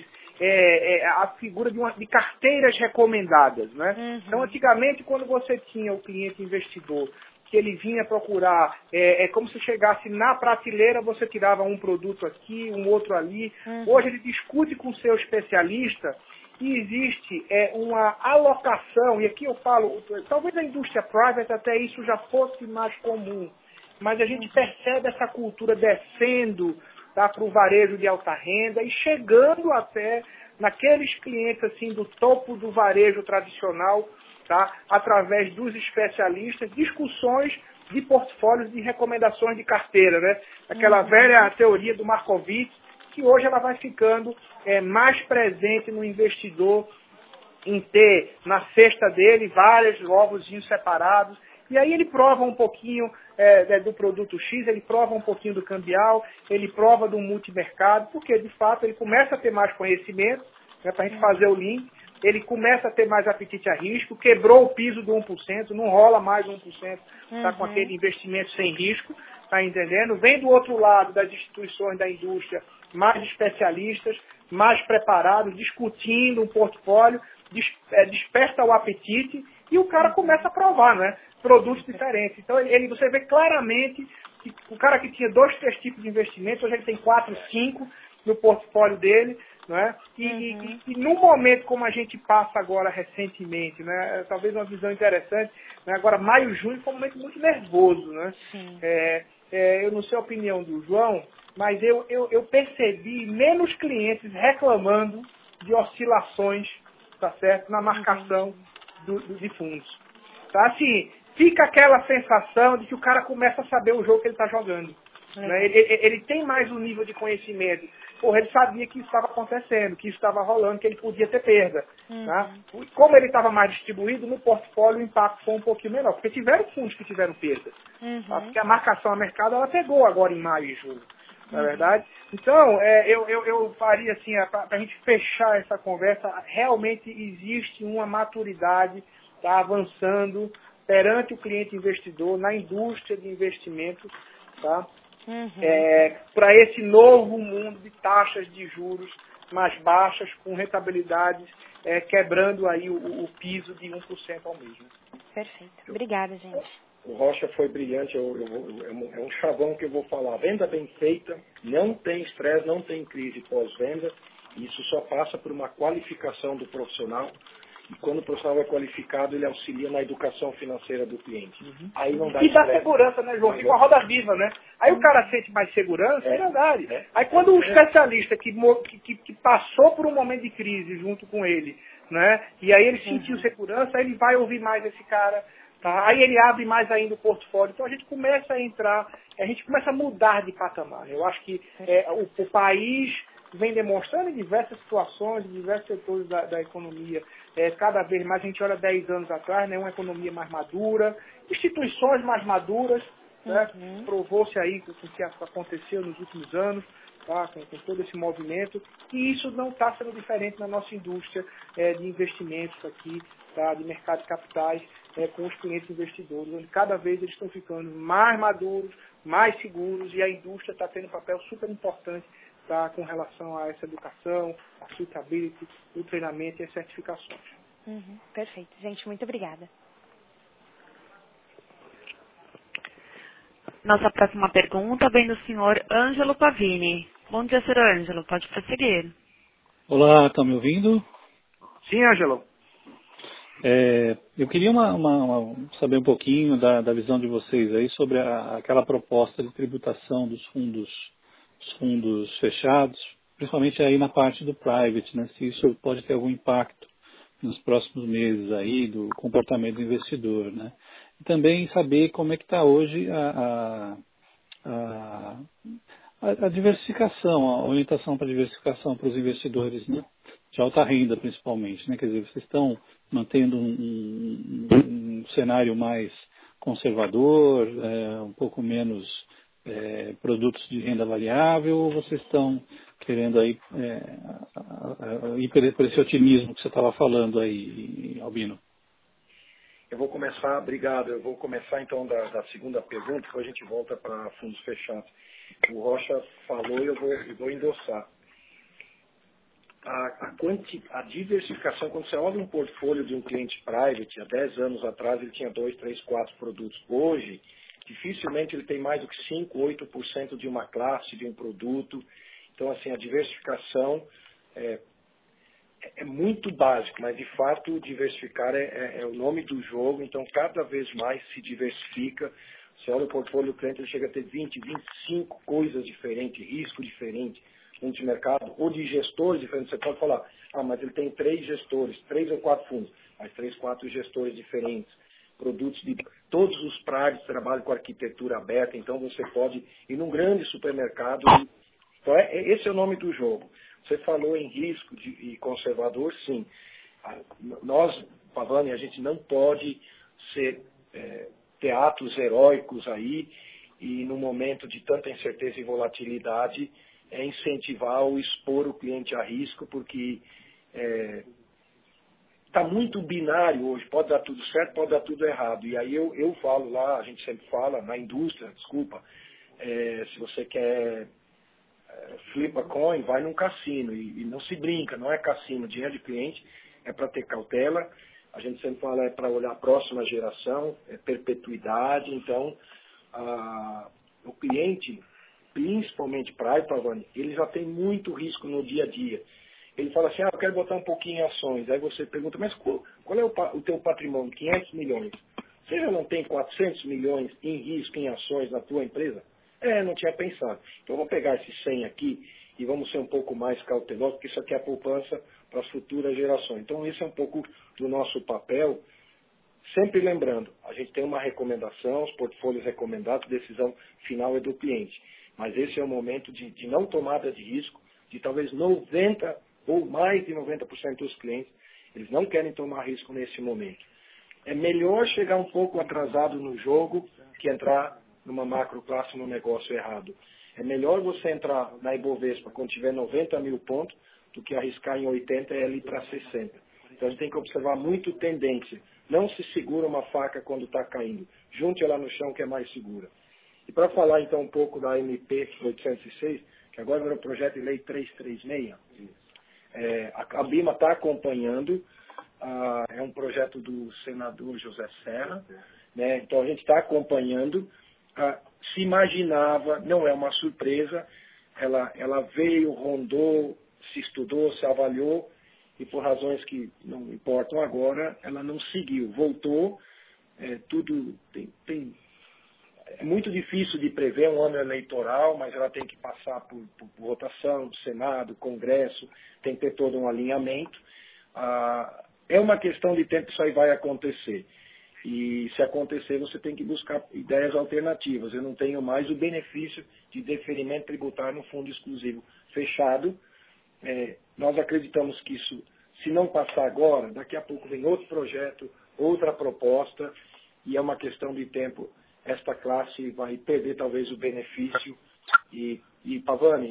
a figura de carteiras recomendadas. Né? Então, antigamente, quando você tinha o cliente investidor, que ele vinha procurar, como se chegasse na prateleira, você tirava um produto aqui, um outro ali. Hoje ele discute com o seu especialista e existe uma alocação, e aqui eu falo, talvez a indústria private até isso já fosse mais comum, mas a gente percebe essa cultura descendo, tá, para o varejo de alta renda e chegando até naqueles clientes assim, do topo do varejo tradicional, tá, através dos especialistas, discussões de portfólios de recomendações de carteira. Né? Aquela velha teoria do Markowitz, que hoje ela vai ficando mais presente no investidor em ter na cesta dele vários ovozinhos separados. E aí ele prova um pouquinho do produto X, ele prova um pouquinho do cambial, ele prova do multimercado, porque de fato ele começa a ter mais conhecimento, né, para a gente fazer o link, ele começa a ter mais apetite a risco, quebrou o piso do 1%, não rola mais 1%, está com aquele investimento sem risco, está entendendo? Vem do outro lado das instituições da indústria, mais especialistas, mais preparados, discutindo um portfólio, desperta o apetite e o cara começa a provar, né? Produtos diferentes. Então, você vê claramente que o cara que tinha 2, 3 tipos de investimento, hoje ele tem 4, 5 no portfólio dele, né? E num momento como a gente passa agora recentemente, né? Talvez uma visão interessante, né? Agora maio, junho foi um momento muito nervoso, né? Eu não sei a opinião do João, mas eu percebi menos clientes reclamando de oscilações, tá certo, na marcação de fundos. Tá? Assim, fica aquela sensação de que o cara começa a saber o jogo que ele está jogando. Né? Ele tem mais um nível de conhecimento. Porra, ele sabia que isso estava acontecendo, que isso estava rolando, que ele podia ter perda. Tá? Como ele estava mais distribuído, no portfólio o impacto foi um pouquinho menor, porque tiveram fundos que tiveram perda. Tá? Porque a marcação a mercado ela pegou agora em maio e junho. na verdade. Então, eu faria assim, para a gente fechar essa conversa, realmente existe uma maturidade, tá, avançando perante o cliente investidor, na indústria de investimento, tá? Para esse novo mundo de taxas de juros mais baixas, com rentabilidades quebrando aí o piso de 1% ao mês. Né? Perfeito. Obrigada, gente. O Rocha foi brilhante, é um chavão que eu vou falar. Venda bem feita, não tem estresse, não tem crise pós-venda. Isso só passa por uma qualificação do profissional. E quando o profissional é qualificado, ele auxilia na educação financeira do cliente. Aí não dá e estresse. dá segurança, né, João? Fica uma roda viva, né? Aí o cara sente mais segurança, é verdade. Aí quando o especialista que passou por um momento de crise junto com ele, né? E aí ele sentiu segurança, ele vai ouvir mais esse cara. Tá? Aí ele abre mais ainda o portfólio. Então a gente começa a entrar, a gente começa a mudar de patamar. Eu acho que o país vem demonstrando em diversas situações, em diversos setores da economia, cada vez mais, a gente olha 10 anos atrás, né, uma economia mais madura, instituições mais maduras, né, provou-se aí com o que aconteceu nos últimos anos, tá, com todo esse movimento, e isso não está sendo diferente na nossa indústria de investimentos aqui, tá, de mercado de capitais, com os clientes investidores, onde cada vez eles estão ficando mais maduros, mais seguros, e a indústria está tendo um papel super importante, tá, com relação a essa educação, a suitability, o treinamento e as certificações. Perfeito. Gente, muito obrigada. Nossa próxima pergunta vem do senhor Ângelo Pavini. Bom dia, senhor Ângelo. Pode prosseguir. Olá, estão me ouvindo? Sim, Ângelo. Eu queria saber um pouquinho da visão de vocês aí sobre aquela proposta de tributação dos fundos fechados, principalmente aí na parte do private, né? Se isso pode ter algum impacto nos próximos meses aí do comportamento do investidor, né? E também saber como é que está hoje a diversificação, a orientação para diversificação para os investidores, né? De alta renda, principalmente, né? Quer dizer, vocês estão mantendo um cenário mais conservador, um pouco menos produtos de renda variável, ou vocês estão querendo aí ir por esse otimismo que você estava falando aí, Albino? Eu vou começar, obrigado, eu vou começar então da segunda pergunta, depois a gente volta para fundos fechados. O Rocha falou e eu vou endossar. A diversificação, quando você olha um portfólio de um cliente private, há 10 anos atrás ele tinha 2, 3, 4 produtos. Hoje, dificilmente ele tem mais do que 5, 8% de uma classe, de um produto. Então, assim, a diversificação é muito básico, mas de fato diversificar é o nome do jogo. Então, cada vez mais se diversifica. Você olha o portfólio do cliente, ele chega a ter 20, 25 coisas diferentes, risco diferente, fundos de mercado, ou de gestores diferentes. Você pode falar, mas ele tem 3 gestores, 3 ou 4 fundos, mas 3, 4 gestores diferentes. Produtos de todos os prédios trabalham com arquitetura aberta, então você pode ir num grande supermercado. Então, esse é o nome do jogo. Você falou em risco e conservador, sim. Nós, Pavani, a gente não pode ter atos heróicos aí e no momento de tanta incerteza e volatilidade incentivar ou expor o cliente a risco, porque está muito binário hoje, pode dar tudo certo, pode dar tudo errado. E aí eu falo lá, a gente sempre fala, na indústria, se você quer flip a coin, vai num cassino, e não se brinca, não é cassino, dinheiro de cliente é para ter cautela, a gente sempre fala é para olhar a próxima geração, é perpetuidade, então o cliente, principalmente para Pavani, ele já tem muito risco no dia a dia. Ele fala assim, eu quero botar um pouquinho em ações. Aí você pergunta, mas qual é o teu patrimônio? 500 milhões. Você já não tem 400 milhões em risco em ações na tua empresa? Não tinha pensado. Então eu vou pegar esses 100 aqui e vamos ser um pouco mais cautelosos, porque isso aqui é a poupança para as futuras gerações. Então esse é um pouco do nosso papel. Sempre lembrando, a gente tem uma recomendação, os portfólios recomendados, decisão final é do cliente. Mas esse é o momento de não tomada de risco, de talvez 90% ou mais de 90% dos clientes, eles não querem tomar risco nesse momento. É melhor chegar um pouco atrasado no jogo que entrar numa macro classe no negócio errado. É melhor você entrar na Ibovespa quando tiver 90 mil pontos do que arriscar em 80 e ir para 60. Então a gente tem que observar muito tendência. Não se segura uma faca quando está caindo. Junte ela no chão que é mais segura. E para falar então um pouco da MP 806, que agora é o projeto de lei 336, a BIMA está acompanhando, é um projeto do senador José Serra, né? Então a gente está acompanhando, se imaginava, não é uma surpresa, ela veio, rondou, se estudou, se avaliou, e por razões que não importam agora, ela não seguiu, voltou, tudo é muito difícil de prever um ano eleitoral, mas ela tem que passar por votação do Senado, Congresso, tem que ter todo um alinhamento. É uma questão de tempo que isso aí vai acontecer. E se acontecer, você tem que buscar ideias alternativas. Eu não tenho mais o benefício de deferimento tributário no fundo exclusivo fechado. Nós acreditamos que isso, se não passar agora, daqui a pouco vem outro projeto, outra proposta, e é uma questão de tempo. Esta classe vai perder talvez o benefício. E Pavani,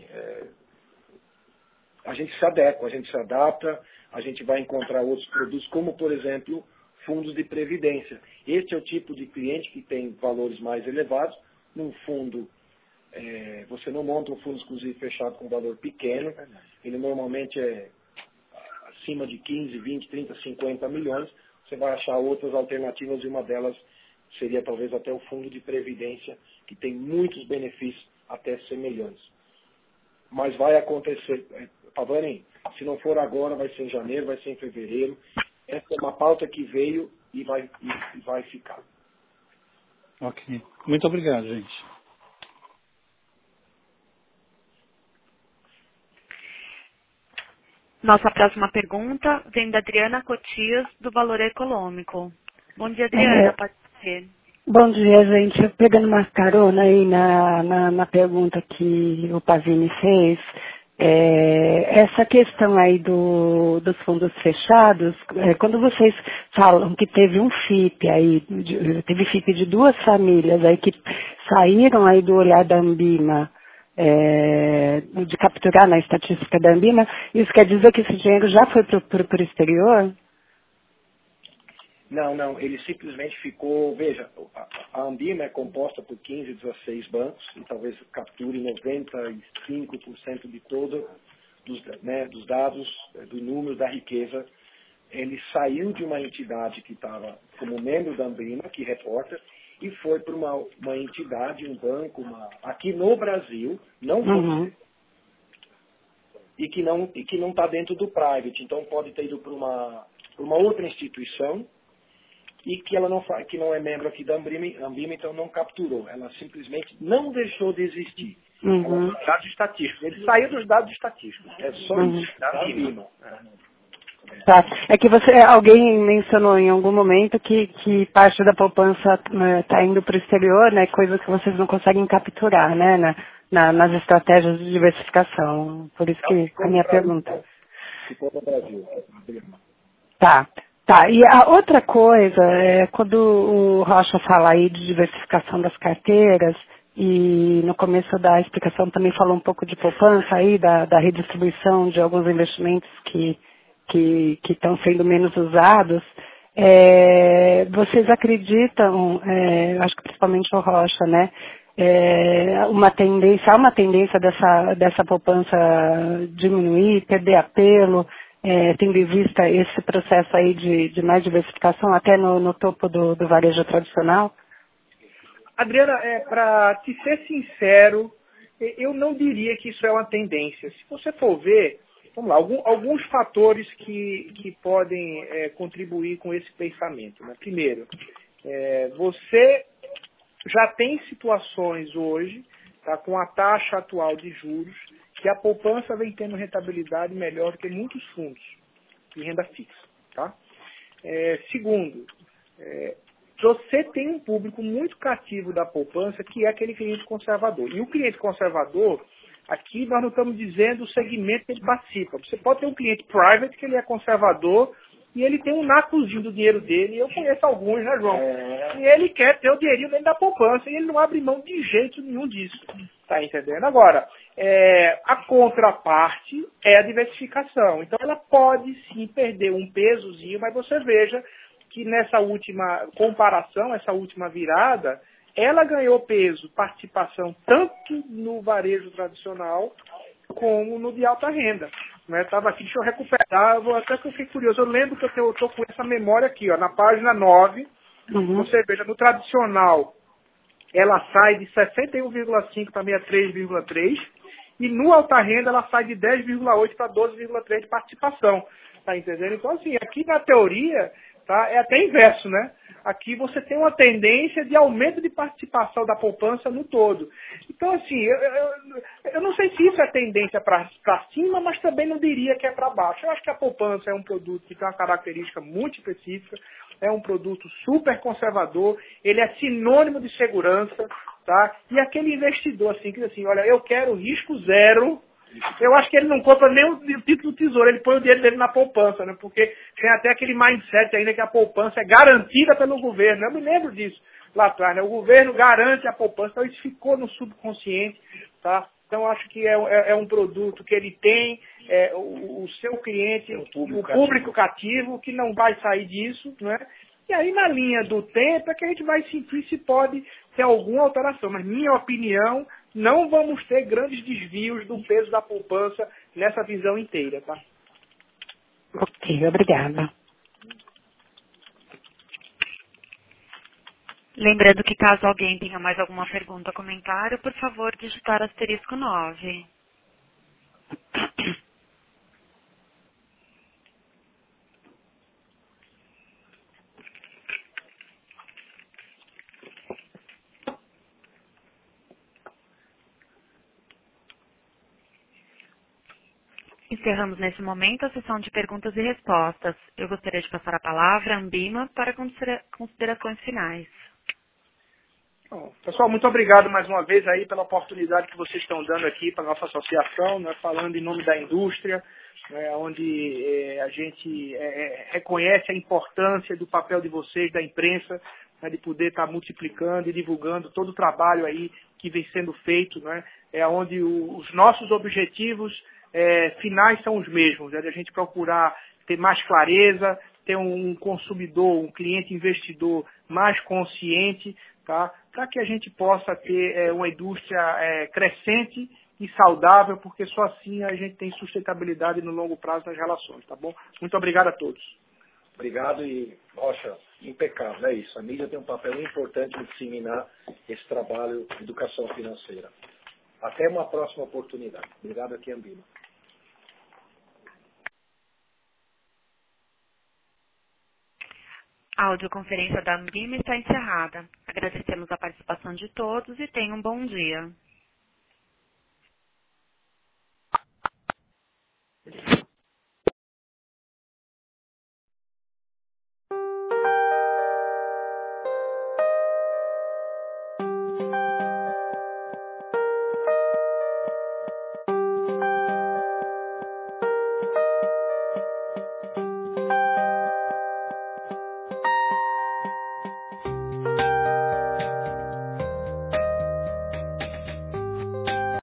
a gente se adequa, a gente se adapta, a gente vai encontrar outros produtos, como, por exemplo, fundos de previdência. Este é o tipo de cliente que tem valores mais elevados. Num fundo, você não monta um fundo exclusivo fechado com valor pequeno. Ele normalmente é acima de 15, 20, 30, 50 milhões. Você vai achar outras alternativas e uma delas seria talvez até o fundo de previdência, que tem muitos benefícios até semelhantes. Mas vai acontecer. Pavani, se não for agora, vai ser em janeiro, vai ser em fevereiro. Essa é uma pauta que veio e vai ficar. Ok. Muito obrigado, gente. Nossa próxima pergunta vem da Adriana Cotias, do Valor Econômico. Bom dia, Adriana. Pode ser. Bom dia, gente. Pegando uma carona aí na pergunta que o Pavini fez, essa questão aí dos fundos fechados, quando vocês falam que teve um FIP aí, teve FIP de duas famílias aí que saíram aí do olhar da Ambima, de capturar na estatística da Ambima, isso quer dizer que esse dinheiro já foi para o exterior? Não, ele simplesmente ficou, veja, a Ambima é composta por 15, 16 bancos, e talvez capture 95% de dos dados, do número da riqueza. Ele saiu de uma entidade que estava como membro da Ambima, que reporta, e foi para uma entidade, um banco, aqui no Brasil, e que não está dentro do private, então pode ter ido para uma outra instituição, e que ela que não é membro aqui da Ambima, então não capturou. Ela simplesmente não deixou de existir. Dados estatísticos. Ele saiu dos dados estatísticos. É só isso, da Ambima. Tá. É que alguém mencionou em algum momento que parte da poupança está indo para o exterior, né? Coisa que vocês não conseguem capturar, né? Nas estratégias de diversificação. Por isso que a minha pergunta. Ficou no Brasil. Tá, e a outra coisa, quando o Rocha fala aí de diversificação das carteiras, e no começo da explicação também falou um pouco de poupança aí, da redistribuição de alguns investimentos que estão sendo menos usados, vocês acreditam, acho que principalmente o Rocha, né, há uma tendência dessa poupança diminuir, perder apelo, tendo em vista esse processo aí de mais diversificação até no topo do varejo tradicional? Adriana, para te ser sincero, eu não diria que isso é uma tendência. Se você for ver, vamos lá, alguns fatores que podem contribuir com esse pensamento. Né? Primeiro, você já tem situações hoje, tá, com a taxa atual de juros, que a poupança vem tendo rentabilidade melhor do que muitos fundos de renda fixa. Tá? Segundo, você tem um público muito cativo da poupança, que é aquele cliente conservador. E o cliente conservador, aqui nós não estamos dizendo o segmento que ele participa. Você pode ter um cliente private, que ele é conservador, e ele tem um natozinho do dinheiro dele, e eu conheço alguns, né, João? E ele quer ter o dinheirinho dentro da poupança, e ele não abre mão de jeito nenhum disso. Tá entendendo? Agora, a contraparte é a diversificação. Então, ela pode sim perder um pesozinho, mas você veja que nessa última comparação, essa última virada, ela ganhou peso, participação, tanto no varejo tradicional como no de alta renda. Estava aqui, deixa eu recuperar, até que eu fiquei curioso. Eu lembro que eu estou com essa memória aqui, ó, na página 9, você veja, no tradicional, ela sai de 61,5 para 63,3 e no alta renda ela sai de 10,8 para 12,3 de participação. Tá entendendo? Então, assim, aqui na teoria, tá, é até inverso, né? Aqui você tem uma tendência de aumento de participação da poupança no todo. Então, assim, eu não sei se isso é tendência para cima, mas também não diria que é para baixo. Eu acho que a poupança é um produto que tem uma característica muito específica, é um produto super conservador, ele é sinônimo de segurança, tá? E aquele investidor, assim, que diz assim, olha, eu quero risco zero. Eu acho que ele não compra nem o título do tesouro, ele põe o dinheiro dele na poupança, né? Porque tem até aquele mindset ainda que a poupança é garantida pelo governo. Eu me lembro disso lá atrás, né? O governo garante a poupança, então isso ficou no subconsciente, tá? Então acho que é um produto que ele tem o seu cliente, o público cativo, que não vai sair disso, né? E aí na linha do tempo é que a gente vai sentir se pode ter alguma alteração. Mas minha opinião, não vamos ter grandes desvios do peso da poupança nessa visão inteira, tá? Ok, obrigada. Lembrando que caso alguém tenha mais alguma pergunta ou comentário, por favor, digitar asterisco 9. Encerramos nesse momento a sessão de perguntas e respostas. Eu gostaria de passar a palavra à Ambima para considerações finais. Bom, pessoal, muito obrigado mais uma vez aí pela oportunidade que vocês estão dando aqui para a nossa associação, né, falando em nome da indústria, né, onde a gente reconhece a importância do papel de vocês, da imprensa, né, de poder estar multiplicando e divulgando todo o trabalho aí que vem sendo feito, né, onde os nossos objetivos finais são os mesmos, né, de a gente procurar ter mais clareza, ter um consumidor, um cliente investidor mais consciente, tá? Para que a gente possa ter uma indústria crescente e saudável, porque só assim a gente tem sustentabilidade no longo prazo nas relações, tá bom? Muito obrigado a todos. Obrigado e, Rocha, impecável, é isso. A mídia tem um papel importante em disseminar esse trabalho de educação financeira. Até uma próxima oportunidade. Obrigado aqui, Ambima. A audioconferência da Ambima está encerrada. Agradecemos a participação de todos e tenham um bom dia.